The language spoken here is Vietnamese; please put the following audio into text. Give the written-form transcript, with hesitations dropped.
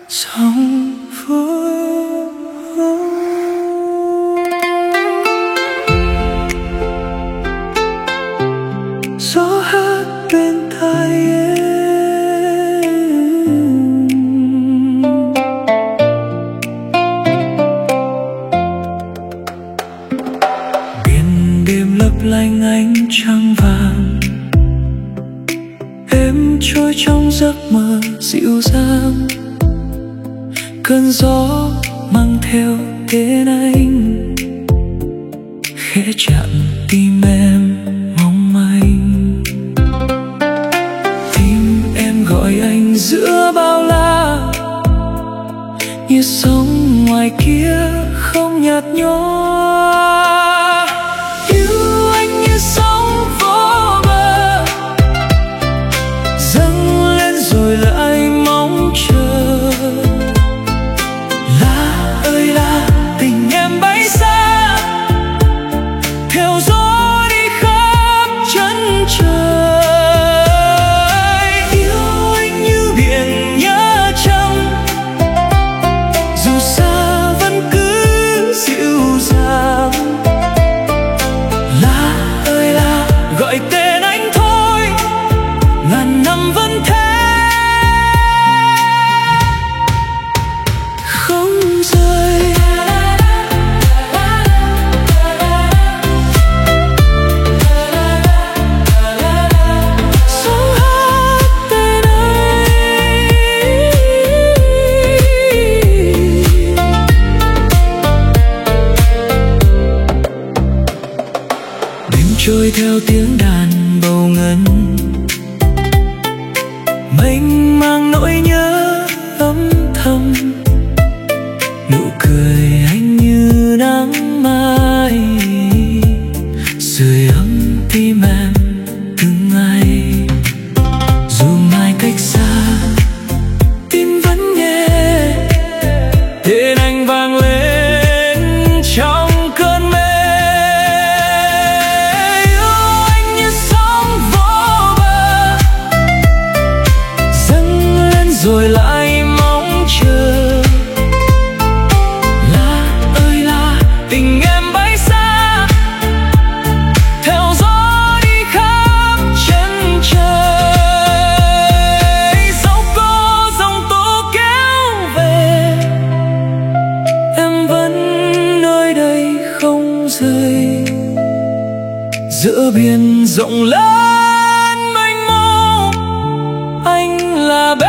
trong phút gió hát bên tai em, biển đêm lấp lánh ánh trăng vàng, em trôi trong giấc mơ dịu dàng. Cơn gió mang theo tên anh khẽ chạm tim em mong manh. Tim em gọi anh giữa bao la, như sông ngoài kia không nhạt nhòa. Yêu anh như sóng vô bờ, dâng lên rồi lại mong chờ. La ơi la, tình em bay xa, theo gió đi khắp chân trời. Yêu anh như biển nhớ trăng, dù xa vẫn cứ dịu dàng. La ơi la, gọi tên anh thôi, ngàn năm vẫn thế không rời. Gió hát tên anh, đêm trôi theo tiếng đàn bầu ngân, mênh mang nỗi nhớ âm thầm. Nụ cười anh như nắng mai, sưởi ấm tim em từng ngày. Dù mai cách xa, tim vẫn nghe tên anh vang lên trong cơn mê. Yêu anh như sóng vô bờ, dâng lên rồi lại mong chờ. La ơi la, tình em bay xa, theo gió đi khắp chân trời. Dẫu có dòng tố kéo về, em vẫn nơi đây không rời. Giữa biển rộng lớn mênh mông, anh là